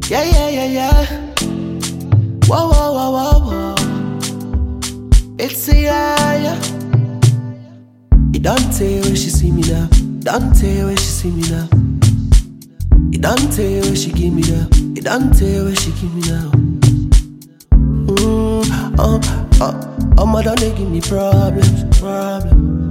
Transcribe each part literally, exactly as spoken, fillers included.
Yeah, yeah, yeah, yeah. Whoa, whoa, whoa, whoa, whoa. It's a yeah, yeah. It don't tell when she see me now. Don't tell when she see me now. It don't tell when she give me now. It don't tell when she give me now. Mm, oh, oh, oh, my don't they give me problems, problems.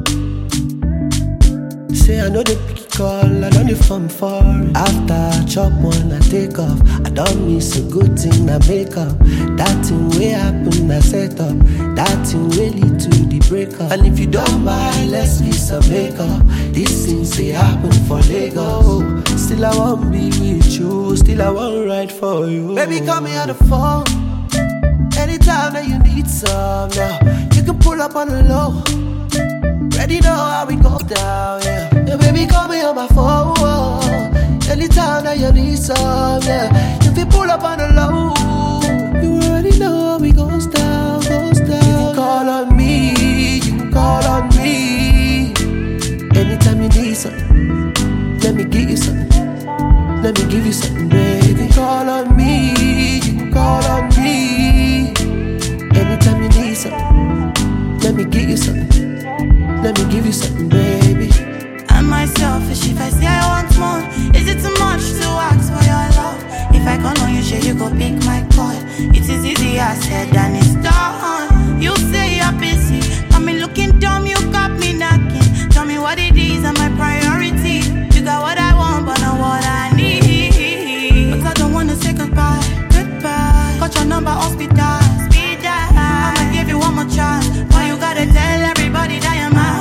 Say I know they pick it call, I don't need fun for it. After I chop one, I take off. I don't miss a good thing, I make up. That thing will happen, I set up. That thing will lead to the breakup. And if you don't mind, let's miss a makeup. These things they happen for Lagos. Still I won't be with you, still I won't ride for you. Baby, call me on the phone anytime that you need some. Now you can pull up on the low. Ready know how we go down, yeah. Yeah, baby, call me on my phone. Anytime that you need some, yeah. If you pull up on the low, you already know how we goes down, goes down. You can call on me, you can call on me. Anytime you need something, let me give you something. Let me give you something, baby. You can call on me, you can call on me. Anytime you need something, let me give you something. Let me give you something, baby. Am I selfish if I say I want more? Is it too much to ask for your love? If I call on you, sure you go pick my call. It is easier said than it's done. You say you're busy, got me looking dumb, you got me knocking. Tell me what it is and my priority. You got what I want, but not what I need. But I don't wanna say goodbye, goodbye. Got your number, hospital, speed that. I'ma give you one more chance. Why you gotta tell everybody that you're mine?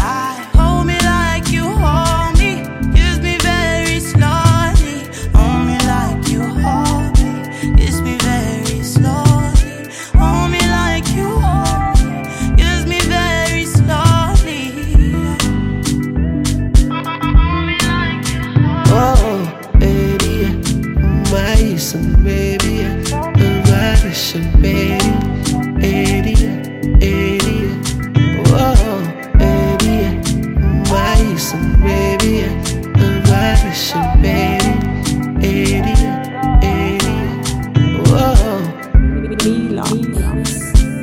Baby, a vibration, baby, idiot, idiot. Whoa, baby, my son, baby, a vibration, baby, idiot, idiot. Whoa.